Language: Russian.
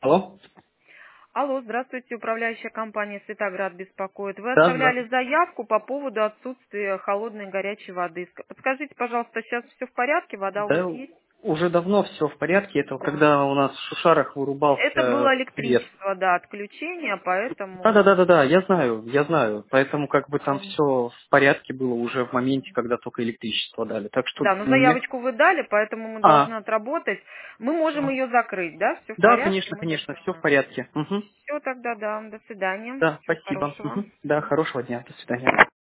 Алло? Алло, здравствуйте, управляющая компания «Светоград» беспокоит. Вы Да, оставляли здравствуйте. заявку по поводу отсутствия холодной и горячей воды. Подскажите, пожалуйста, сейчас все в порядке? Вода у вас Да, есть? уже давно все в порядке. Это Да. когда у нас в Шушарах Это вырубался было свет. электричество, да, отключение, Да, да, поэтому... да, да, да, я знаю. Поэтому как бы там Мгм. все в порядке было уже в моменте, когда только электричество дали. Так что Да, но мне... заявочку вы дали, поэтому мы должны А, отработать. Мы можем все. ее закрыть, да? Все в Да, порядке, конечно, мы конечно, все в закрываем. порядке. Мгм. Все тогда, да. До свидания. Да, Всего спасибо. хорошего. Мгм. Да, хорошего дня. До свидания.